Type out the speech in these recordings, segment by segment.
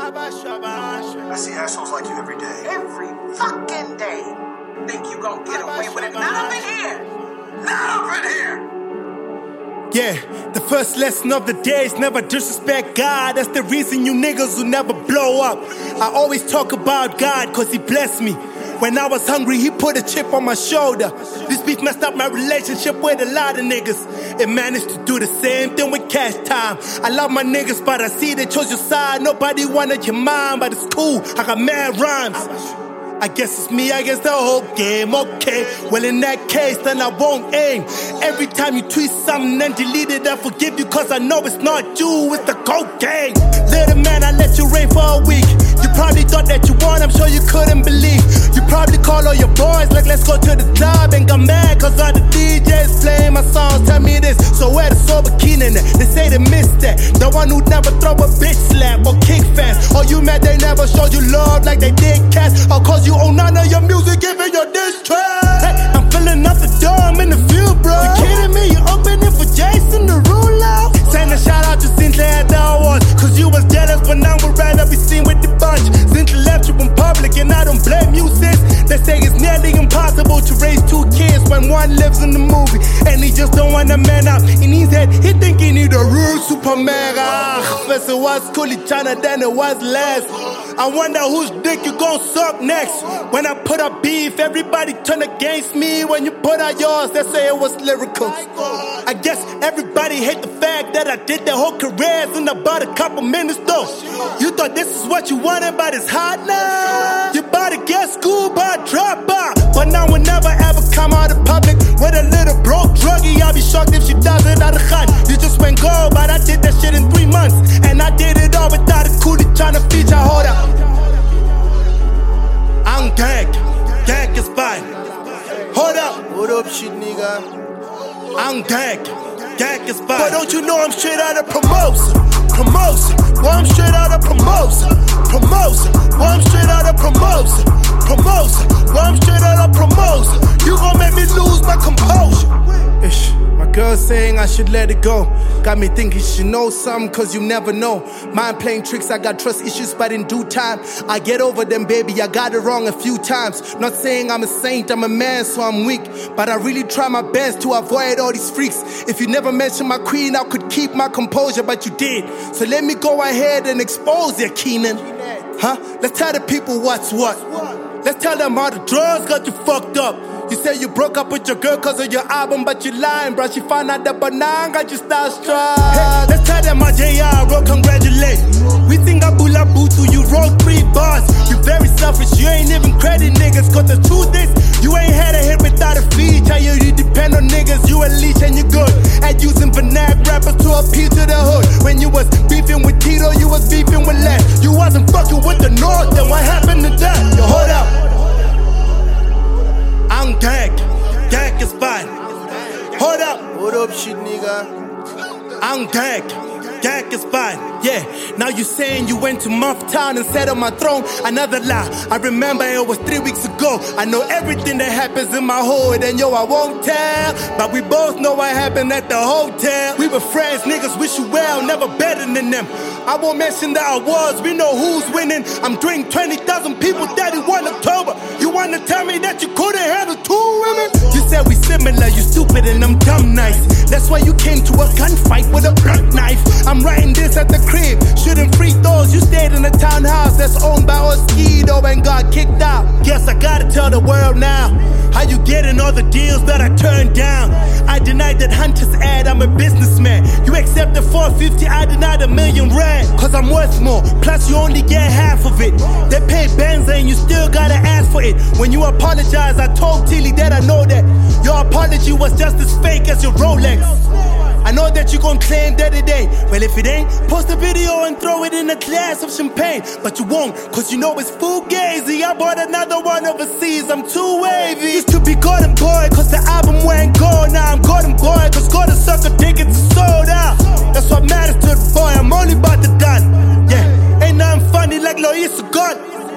I see assholes like you every day. Every fucking day. Think you gonna get away with it? Not up in here. Not up in here. Yeah, the first lesson of the day is never disrespect God. That's the reason you niggas will never blow up. I always talk about God cause he blessed me. When I was hungry, he put a chip on my shoulder. This beef messed up my relationship with a lot of niggas. It managed to do the same thing with Cash Time. I love my niggas, but I see they chose your side. Nobody wanted your mind, but it's cool, I got mad rhymes. I guess it's me against the whole game, okay. Well, in that case, then I won't aim. Every time you tweet something and delete it, I forgive you cause I know it's not you, it's the cocaine. Little man, I let you rain for a week. You probably thought that you won, I'm sure you couldn't believe. You probably call all your boys like let's go to the club and got mad cause all the DJs playing my songs. Tell me this, so where the sober Keenan at? They say they missed that. The one who'd never throw a bitch slap or kick fast. Or you mad they never showed you love like they did cats. Or cause you own none of your music, giving your diss track. Hey, I'm filling up the door, I'm in the field, bro. You kidding me? You opening for Jason Derulo? Send a shout out to Cynthia at the awards, cause you was jealous, but now we'd rather be seen with the bunch. Cynthia left you in public, and I don't blame you, sis. They say it's nearly impossible to raise two kids when one lives in the movie, and he just don't want a man out. In his head, he think he need a real Superman. First it was Coolie China, then it was Les. I wonder whose dick you gon' suck next. When I put up beef, everybody turn against me. When you put out yours, they say it was lyrical. I guess everybody hate the fact that I did their whole careers in about a couple minutes though. You thought this is what you wanted, but it's hard now. You about to get schooled by a dropout, but now we'll never ever come out in public with a little broke druggie. I'll be shocked if she does it out of Khan. You just went gold, but I did that shit in 3 months, and I did it all without a coolie trying to feature. Hold up, I'm gang is fine. Hold up, what up, shit nigga? I'm gang is fine. But don't you know I'm straight out of promotion? Well, I'm straight out of promotion. Well, I'm straight out of promotion. Well, I'm straight out of promotion. You gon' make me lose my composure. Ish. My girl saying I should let it go. Got me thinking she knows something cause you never know. Mind playing tricks, I got trust issues, but in due time I get over them, baby, I got it wrong a few times. Not saying I'm a saint, I'm a man, so I'm weak, but I really try my best to avoid all these freaks. If you never mentioned my queen, I could keep my composure, but you did. So let me go ahead and expose you, Keenan. Huh? Let's tell the people what's what. Let's tell them how the drugs got you fucked up. You say you broke up with your girl cause of your album, but you lying, bruh. She found out that banana got you starstruck. Hey, let's tell them my JR wrote congratulate. We think I bula butu, you wrote 3 bars. You very selfish, you ain't even credit niggas. Cause the truth is, you ain't had a hit without a feature. You depend on niggas, you a leech and you good at using vernac rappers to appeal to the hood. When you was beefing with Tito, you was beefing with Les. You wasn't fucking with the North, then what happened to that? Yo, hold up, I'm gang is fine. Hold up, what up, shit nigga? I'm gang is fine. Yeah, now you saying you went to Mufftown and sat on my throne. Another lie, I remember it was 3 weeks ago. I know everything that happens in my hood, and yo, I won't tell. But we both know what happened at the hotel. We were friends, niggas wish you well, never better than them. I won't mention the awards, we know who's winning. I'm doing 20,000 people 31 October. You wanna tell me that you couldn't handle 2 women? You said we similar, you stupid and I'm dumb nice. That's why you came to a gunfight with a blunt knife. I'm writing this at the crib, shooting free throws. You stayed in a townhouse that's owned by Oskido and got kicked out. Guess I gotta tell the world now how you getting all the deals that I turned down. I denied that Hunter's ad, I'm a businessman. You accepted 450, I denied $1 million rand. Cause I'm worth more, plus you only get half of it. They pay Benza and you still gotta ask for it. When you apologize, I told Tilly that I know that your apology was just as fake as your Rolex. I know that you gon' claim that it ain't. Well, if it ain't, post a video and throw it in a glass of champagne. But you won't, cause you know it's fugazi. I bought another one overseas, I'm too wavy. Used to be Gordon Boy, cause the album went gold. Now I'm Gordon Boy, cause Gordon sucker tickets are sold out. That's what matters to the boy, I'm only about to done. Yeah, ain't nothing funny like Lois God.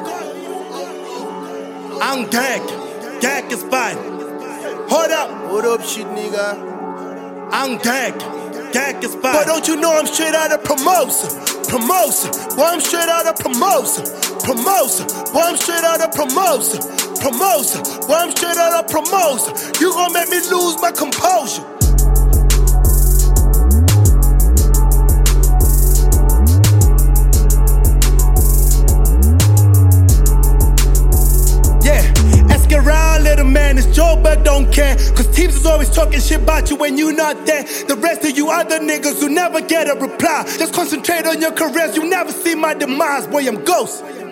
I'm gang is fine. Hold up, what up, shit nigga? I'm gang Jack is fire. But don't you know I'm straight out of Promotion? Promotion, boy, I'm straight out of Promotion. Promotion, boy, I'm straight out of Promotion. Promotion, boy, I'm straight out of Promotion. You gon' make me lose my composure. Around, little man, it's Joe, but don't care. Cause teams is always talking shit about you when you not there. The rest of you other niggas who never get a reply. Just concentrate on your careers, you never see my demise. Boy, I'm ghost.